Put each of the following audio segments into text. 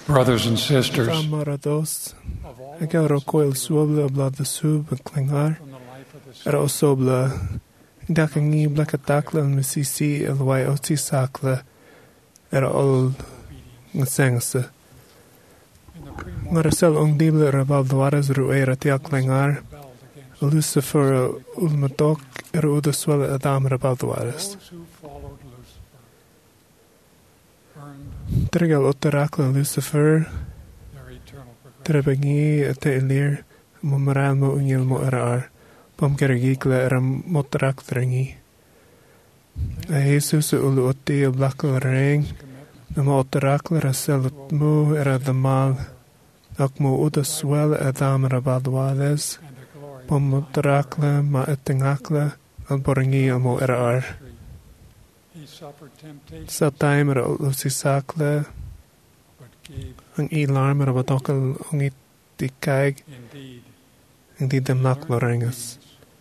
Brothers and sisters, Kamerados, ik heb ook wel zoveel blad de soep en klingaar. Ook bla, ik dacht niet blakke taklen met CC en wij ook die zaklen. Al gezengste. Maar zelf ongdiebel rebaldwares ruera tia klingaar. Lucifer ulmatok udes wel adam rebaldwares. Terwijl oteraklen Lucifer Trebegi te elir momeral mo unyel mo erar pom kergikle motrak drengi. Jesus ulu otti blakkel ring mo oterakle rasel mo era damal ak mo udas wel adam rabadwades pom oterakle ma etengakle al boringi mo erar. Sa time ra lusisakle ang ilarm ra batokal ang itikag hindi demnak lorengas.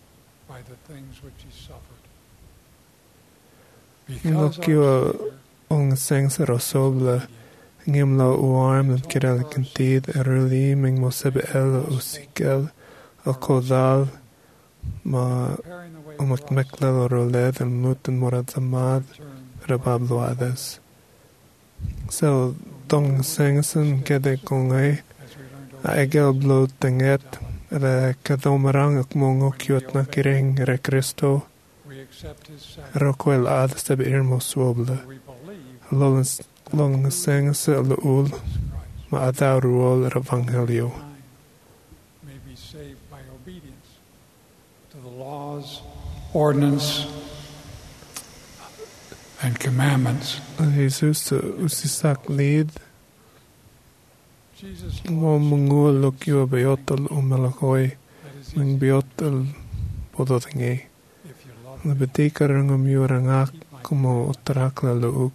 Ngokyo ang sengs rosobla ngimla uarm at kirel kantid eruli ming mo sebe el usikel al kodal ma umakmeklel roled al muten morad zamad rababluades. So dong sengsen kede kongay aegel blo tenget re kadomarang ak mongo kyot na kiring re Kristo rokwel ad sebe irmo swoble long sengse luul ma adaw ruol evangelio laws, ordinance, and commandments. Jesus usisak lid mo mungul lokyo beyotal umalakoy ng beyotal podotingi nabetikar ng umyurangak kumo utrak la luuk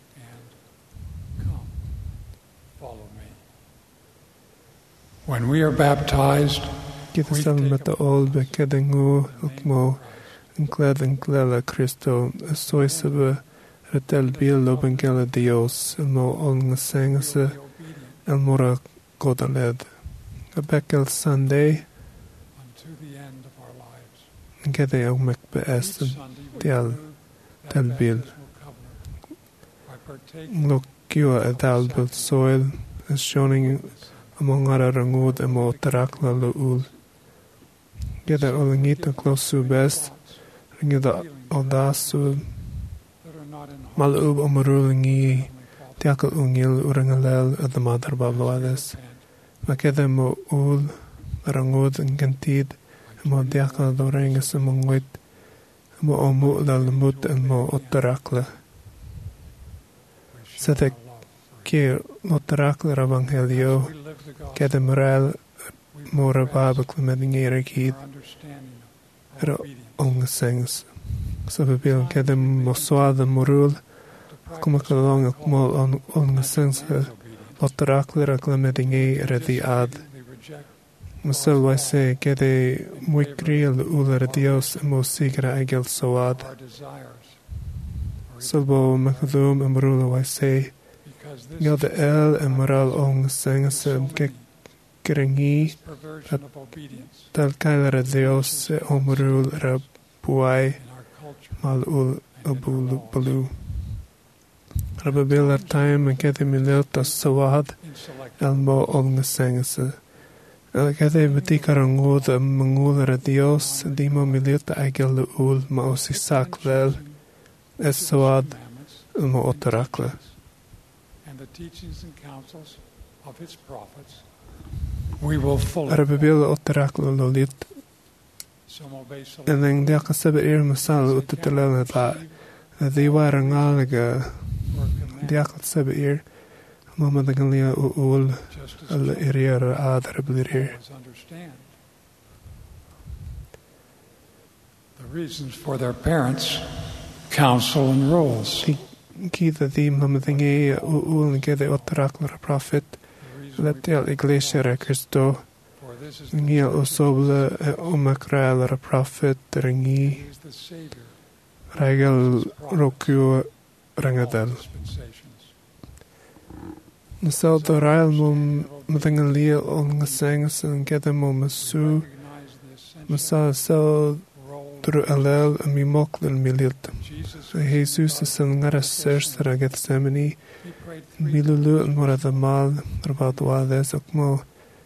when we are baptized kita salmata ol bekedengu ukmo incled la Cristo soy sebe retel bil lobengela Dios mo on sengse el mora godaled a bekel Sunday kede au mek beest tel bil lokyo edal bil soil is showing among other rangud emo tarakla luul kede olingita close best ringida audasu malub omarulingi tiakal ungil urangalel at the mother babloades makede mo ul rangud ngantid mo tiakal dorengas mongoit mo omu lalmut mo otarakla sete ke otarakla evangelio kede moral mo rababak medingere kid ro ongesengs so bebil kede mosoada morul kuma kalong mo ongesengs otarakla reklamedingere di ad musel waise kede muikriel uler dios mo sigra egel soad sobo makadum amrula waise Gelde el moral ongesengs ke keringi tal kailere Dios omrul rabuai malul abulu balu rababil time kede milta sawad el mo ongesengs el kede betikarangud mangulere Dios dimo milta agel ul ma osisaklel es sawad el mo otarakle the teachings and counsels of his prophets, we will fully Arabibil otaraklo lolit en ang dia kasebe ir masal utetelel ta di warangalga dia kasebe ir mama dagalia ul al irier adrablir the reasons for their parents' counsel and rules. Kita di mamathingi ul kede otaraklo prophet letel iglesia re Cristo ngia osoble omakral re prophet ringi regal rokyo rangadal Nasal dorail mum madangalia on the sangas and get them on masu. recognize the essential Masa sal role dur alel a mimokl miliot. Jesus Jesus is an ngara sersara Gethsemane. he prayed 3 Milulu and mora the mal about wades akmo.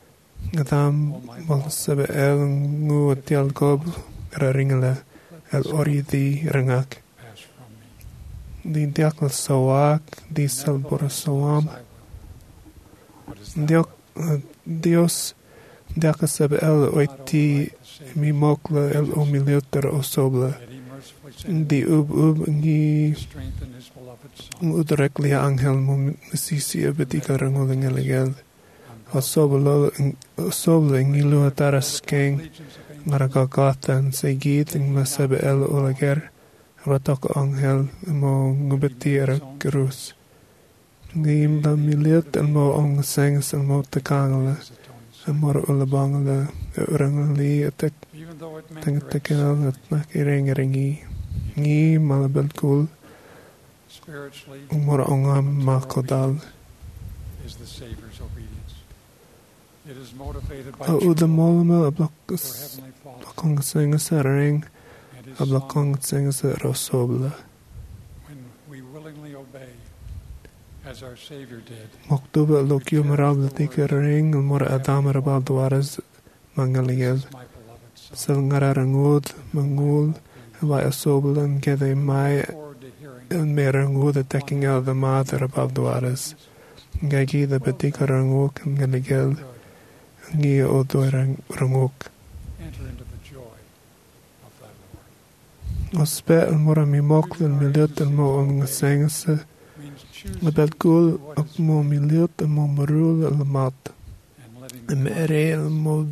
Gadam mal sebe el ngu atial gob ringala el ori di rangak. pass from me. Di diakal sawak di salbora sawam. I will. What is that? Dios diakal sebe el oiti mi mokla el omilioter osobla. Yet he mercifully sent Di ngi to strengthen his beloved son. udrekli angel mo sisi abetika rangoling elegel. Osobla ngi lu taras keng. Legions of angels Maragagatan sa git ng masebe el olager ratok anghel mo ngubeti era krus. Ngim da miliot el mo ong sengs el mo takangala his atoning el mo ulabangala urangali atek even though it meant tangatakal at nakirengaringi ngi malabel kul spiritually mo ongam makodal is the Savior's obedience. It is motivated by o true udamolma love for ablakas Heavenly Father kong sengs ring and His ablakong Son. sengs rosobla When we willingly obey, as our Savior did, Moktuba lokyo marabla ring el mora adamar abadwaras mangaligel. this is my beloved Son. Sal ngararangud mangul vai asoblan gede mai Look forward to hearing el merangud attacking el the mother abadwaras. Gagi the betika and galigel good. ngi odoy ranguk. Enter into the joy of thy Lord. Ospe el mora mi mokl miliot el mo on sengas Means choosing abel kul ak mo miliot el mo marul el mat. and letting Mere el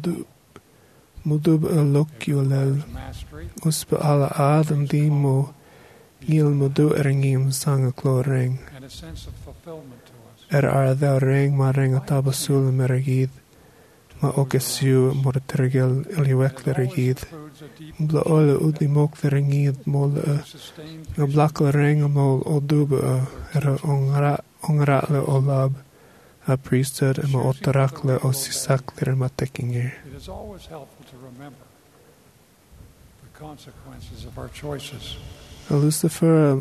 mudub el lokyo lel. mastery Uspe ala adam di mo gil mudu eringim sanga ring. and a sense of fulfillment to us. Ar ring ma ring atabasul meragid. Ma okesiu mortergel It eliwekler always gid. includes a deep Bla ole udi mokler gid mol sustained a blakle ring mol odube ongra le olab a priesthood ma otarakle o sisakler ma tekinger. It is always helpful to remember the consequences of our choices. Lucifer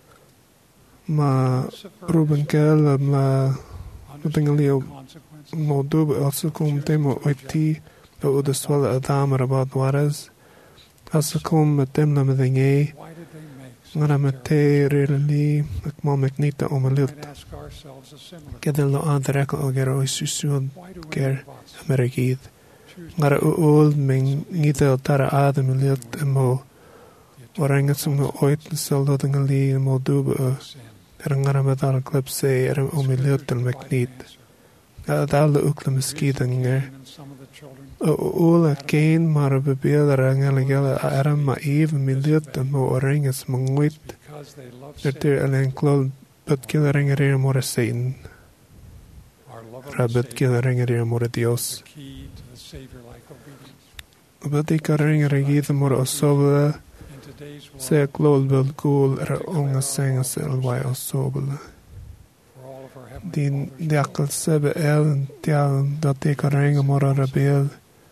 ma Lucifer Ruben Kel ma understood Leo the consequences موضوع أصلكم تيمو أيتي لو أدسوال أدام رباط وارز أصلكم تيمنا مذنجي Why did they make such غرا terrible متي ريلي أكما مكنيتا We أماليوت might ask ourselves a similar كده لو أدرك أغيرو إسوسيون why do any كير of us أمريكيد choose to غرا أول من نيتا ترى آدم مليوت أمو ورنجة سمو أيت نسالو دنغلي الموضوع sin? غرا مدار كلبسي أماليوت المكنيت أدال أكل مسكيدنجر And some of the children Ola kein mar bebeel rangeligele aram ma eve miliot mo oringes manguit because they love erter sin. alen klol but killeringer more Satan Our love of the rabbit Savior killeringer more is Dios the key to the Savior-like obedience. but the karinger gith more osobla In today's world, se klol bel cool onga sengas el wai osobla for all of our heavenly din Father's diakal sebe el tial dat the karinger more rebel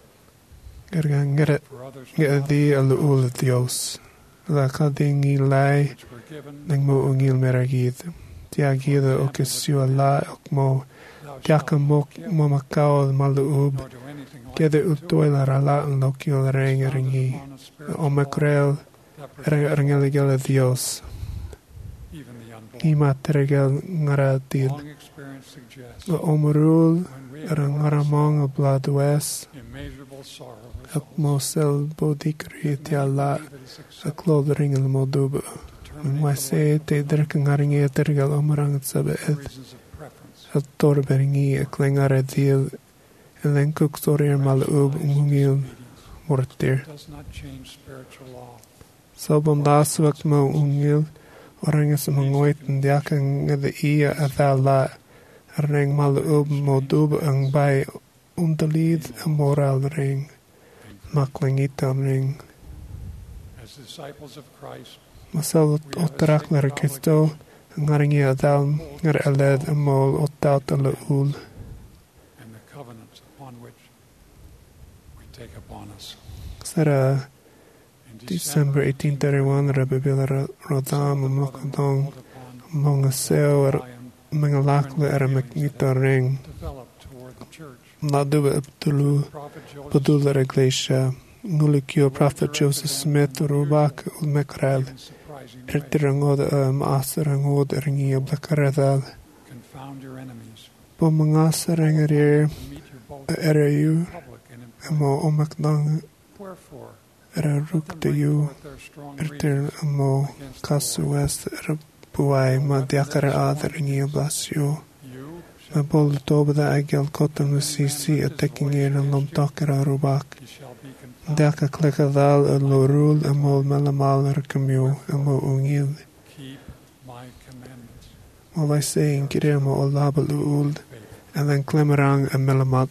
gergangere for others di al ul Dios la kadingi lai which were given, nang mo ungil meragid. Tiagida o kesio la okmo. thou Tiaka shalt mo not give, mo makao maluub. nor do anything like Kede it to utoi la rala ang lokyo reng Founded ringi. upon a spiritual O makrel law that protects rengeligel Dios. even the unborn. Ima teregel ngaratid. Long experience suggests O omrul when we rangaramong a blood wes. immeasurable sorrow Akmo sel bodikri tiala. believe it is A acceptable klod ringel modub. to terminate the Mwase te drek ngaringi tergel omrang sabe life for reasons of preference. a torberingi a klengare dil. Elen kukstorir malub ungil mortir. Does not change spiritual law. Sabon daswak mo ungil. Orangas mangoit and diakang the ia athala. Ring malub modub ang bay undalid a moral ring. Maklingita ring. As disciples of Christ, Masal otrakler Kristo. ngaringi adal ngar aled amol otat ala ul. and the covenants upon which we take upon us. Sara In December 1831 rabibila rodam mokadong mga seo mga lakle era maknita ring developed toward the church. naduba abdulu Prophet Joseph padula iglesia ngulikyo prophet Joseph Smith rubak ulmekrel in surprising ways ertirangod maasarangod eringi abdakaradal confound your enemies po mga sarangarir to meet your both erayu public and in private. amo omakdang Wherefore, era let them bring ruktayu forth their strong ertir reasons amo against the Lord. kasuwes buai madiakara adaringi ablasyo You shall, Mabol tobada agel kotan musisi atekingir an lomtakara rubak. ye shall be confounded. Daka klikadal a lorul amol melamal rkamyo amo ungil. Keep my commandments. While I say in kiremo olabal uuld Faith. and then klemerang a melamat.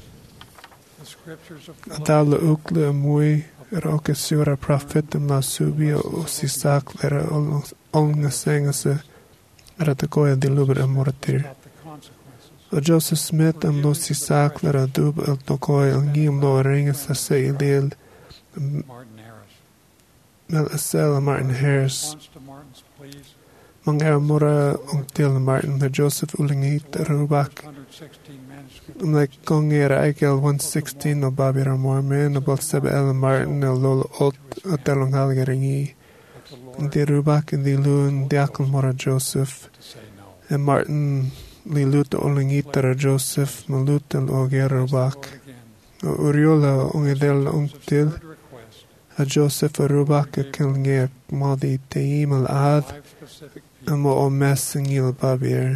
The scriptures of Adal ukle amui roke sura prophet am la subia o sisak lera olnga sengase ratakoya dilubra amortir. about the consequences. O Joseph Smith am lo sisak lera dub el tokoy al ngim lo ringas a se ilil Martin Harris. mel asel Martin Harris. Response to Martin's pleas, Mang mora til Martin the Joseph ulingit rubak. 116 manuscripts I'm like gong era Eichel 116 o Babira Mormon about Seba El Martin el lol ot atelong halgeringi. of the Lord Di rubak in di luon diakal mora Joseph. to say no. And Martin li lut ulingitara Joseph malut el oger rubak. Lord again, O Uriola ungedel ungtil third request, a Joseph a rubak a kilnge madi teim al ad 5 specific people amo o messingil babir.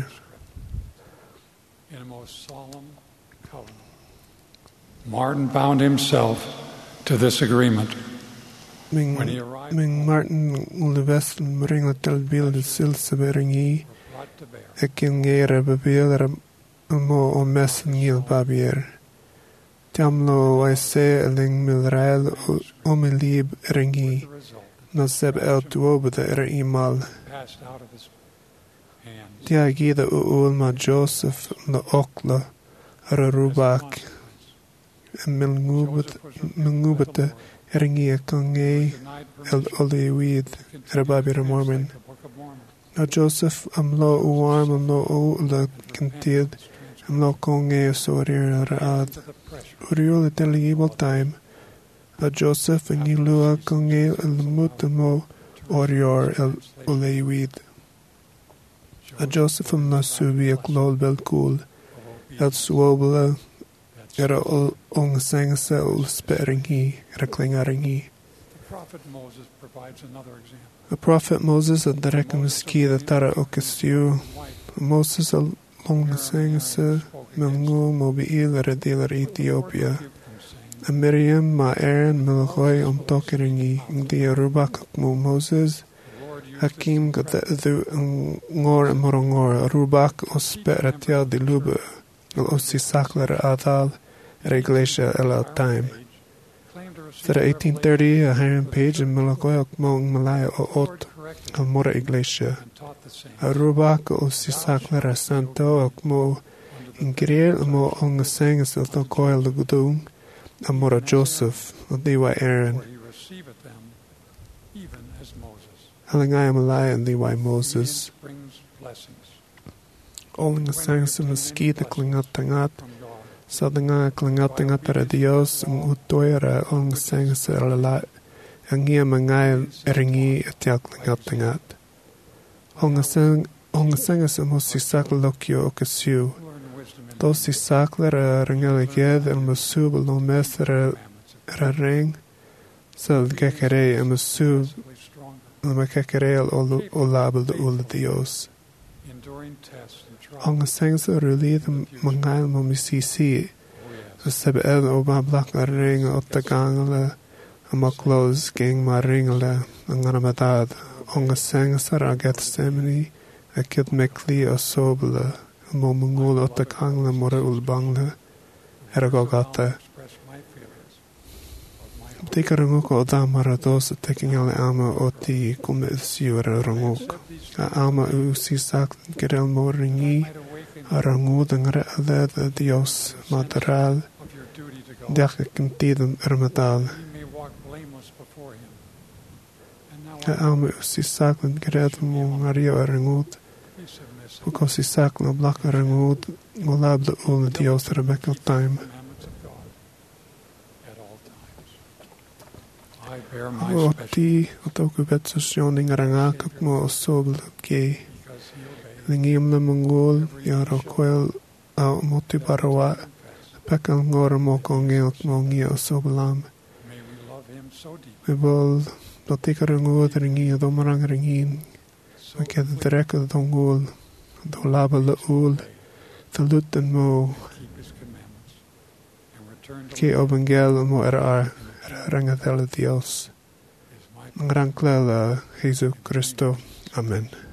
in a most solemn covenant. Martin bound himself to this agreement. Ming When he arrived Ming Martin ulvesl mringa tel bild silsa beringi. were brought to bear. Ekingera bebeler mo o messingil babier. Tiamlo waise eling milrael o milib eringi. The result Na seb el tuobada er imal. passed out of his hands. Dia gida ulma Joseph la okla As a rubak consequence, milngubata eringi kange denied el permission oliwid to continue rababir to Mormon. translate the Book of Mormon. Na Joseph amlo uwarm amlo o la kintid amlo konge sorir raad. To the pressure Uriol deligable time. A Joseph and Yilua konge el mutamo orior el olewid. A Joseph am la subi a klol bel cool. El swobla era ong sengse ul speringi era klingaringi. The prophet Moses provides another example. The prophet Moses at the rekamiski the tara okestiu. Wife Moses al long sengse melngu mobiil era dealer Ethiopia. rebuked them, saying, A Miriam ma Aaron milgoy tokeringi di rubak mo Moses. "The Lord used Hakim gada du ngor morongor rubak os peratia di lube os sakler adal reglesia ela time. claimed to receive Sera 1830 a Hiram Page and Malakoyak Mong Malaya o the Lord ot corrected al mora iglesia. and taught the same. A rubak os sakler a santo ak mo ingriel mo ong sengas el to coil the gudung a mora Joseph o diwa Aaron. For he receiveth them even as Moses. Alingay Malaya and diwa Moses. Obedience brings blessings Oling a sengas a mosquito klingat tangat. from God. Sa nga klingat para Dios ang utoyra ang sengas a la ang iya mangay eringi at yak klingat. Ong sengas a mosisak lokyo o kasiu. Learn wisdom in To si sakler a ringaliged al masub al mesra commandments, ra ring. Sa gekere a masub progressively stronger, al makekere al olabel de ul Dios. enduring tests and trials. Ong sengas a rulid mangay mo misisi. Oh, yes. Seb el o ma blak a ring o tagangala a maklos ging ma ringala ang anamadad ong a sengasar a Gethsemane a kid mekli a sobla a mo mungul o tagangala mora ulbangla era gogata Express my feelings of my Tika ranguk o damara dosa taking ale ama o ti kume siura ranguk. A ama usi sak gerel mo ringi a rangu dangre ale da Dios mataral of your duty to go. deka kintidan ermatal. You may walk blameless before him. And now A ama usi sak gerel mo ngario rangut. be submissive Because si sak na blaka rangut ngolab da ul Dios rebekal to the time. commandments of God at all times. I bear my O special ti o toku betsosjoning rangakap mo o sobl ke. because he obeyed Lingim na mongol yaro kwel a moti barawa and confessed. pekal ngora mo kongel mo ngia o soblam. May we love him so deeply, Me bol no tika rangut ringi o domarang ringin. so Me keda completely direka dongul. Do laba la ul. obey, Talutan mo keep his commandments, and return to ke live obangel mo era in the rangatela Dios. is my Ngrangklela Jesu Cristo. Amen.